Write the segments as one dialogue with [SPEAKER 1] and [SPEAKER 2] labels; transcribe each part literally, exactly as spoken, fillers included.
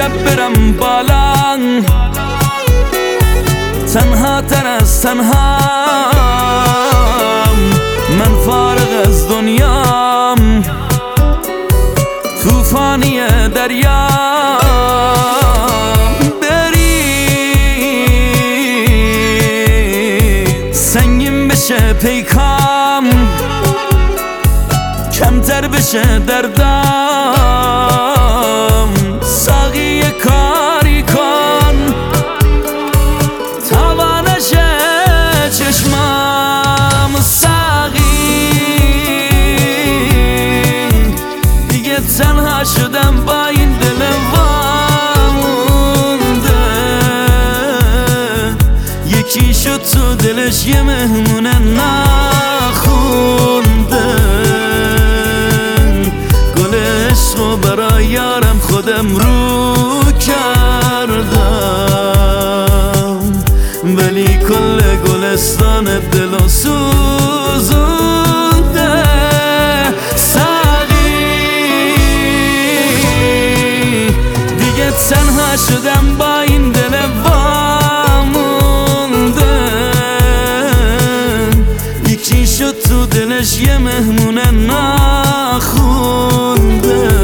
[SPEAKER 1] شب برم بالا، تنها تر از تنها من فارغ از دنیام، طوفانی دریا برید سنگین بشه پیکام، کمتر بشه دردام، ساقی کاری کن تا نشه چشمام، ساقی دیگه تنها شدم با این دل وامونده، یکی شد تو دلش یه مهمونه نخونده، و برای یارم خودم رو کردم، ولی کل گلستان دلو سوزونده. ساقی دیگه تنها شدم با این دل وامونده، یکی شد تو دلش یه مهمونه نخونده،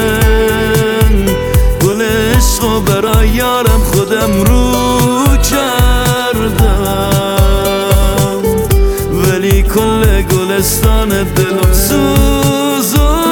[SPEAKER 1] و برای یارم خودم رو کردم، ولی کل گلستان دلم سوزونده.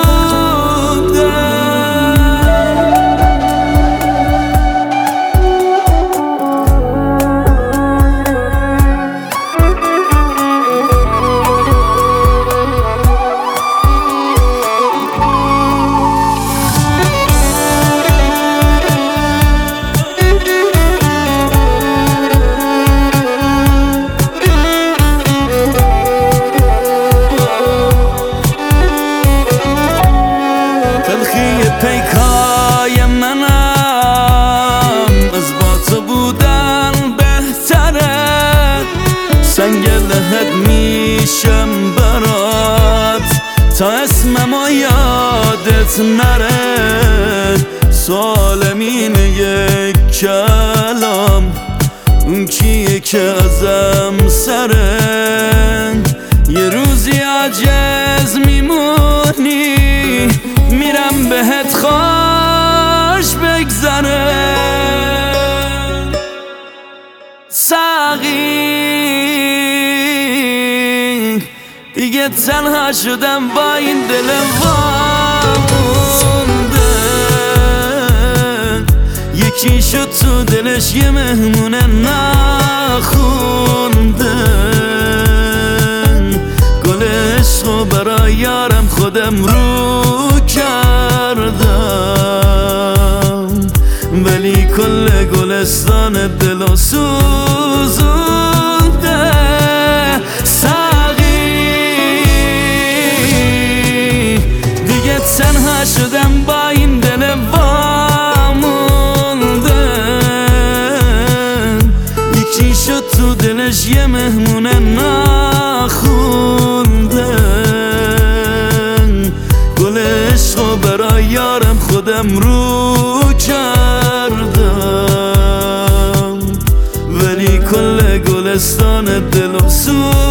[SPEAKER 1] پیکای منم از با تو بودن بهتره، سنگ لحد میشم برات تا اسمم و یادت نره، سوالم اینه یک کلام، اون کیه که ازم سره، یه روزی عجز میمونی میرم بهت خوش بگذره. ساقی دیگه تنها شدم با این دل وامونده، یکی شد تو دلش یه مهمونه نخونده، گل عشق و برای یارم خودم رو کردم، ولی کل گلستان دلو سوزونده. ساقی دیگه تنها شدم با این دل وامونده، یکی شد تو دلش یه مهمونه نخونده، گل عشق و برای یارم خودم رو کردم، ولی کل گلستان دلم سوزونده.